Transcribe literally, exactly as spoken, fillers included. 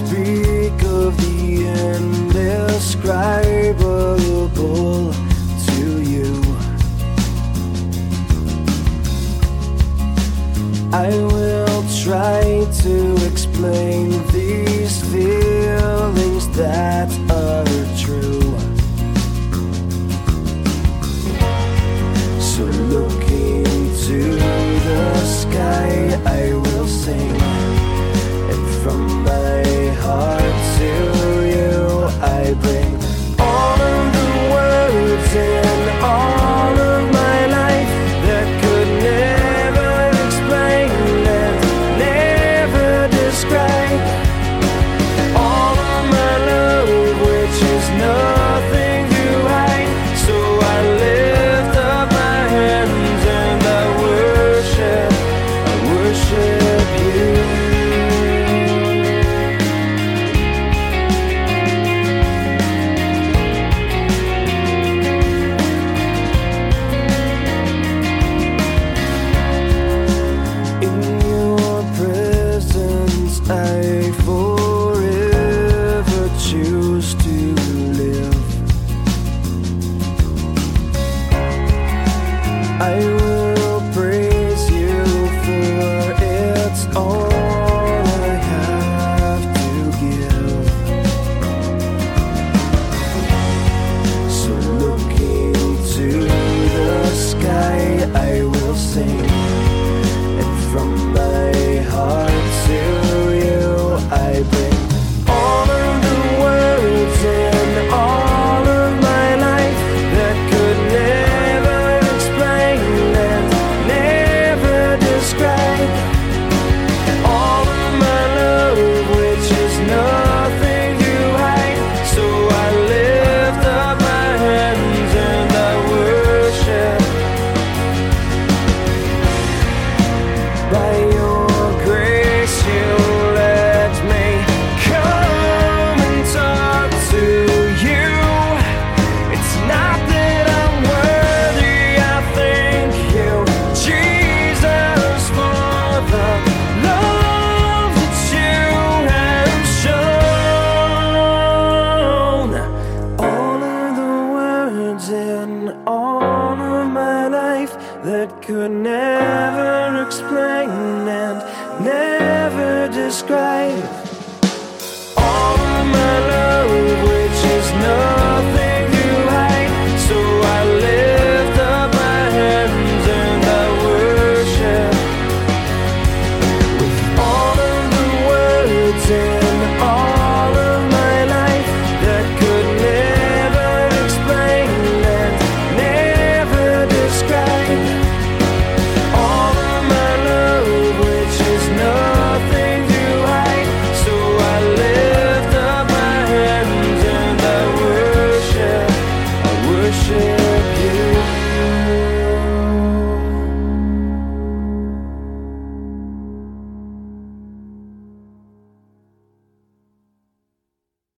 speak of the indescribable to you. I will try to explain these feelings that are true. So look into the sky, I will sing, and from my heart to you I bring all of the words in all of my life that could never explain and never describe all of my love, which is nothing you hide. So I lift up my hands and I worship, I worship you. I forever choose to live. I will praise you, for it's all I have to give. So looking to the sky, I will sing, and from my heart to I bring all of the words in all of my life that could never explain and never describe all of my love, which is nothing you hide. So I lift up my hands and I worship. By your grace you all of my life that could never explain and never describe all of my love, which is nothing you hide. So I lift up my hands and I worship with all of the words in all of my life that could never explain and never describe all of my love, which is nothing you hide. So I lift up my hands and I worship, I worship.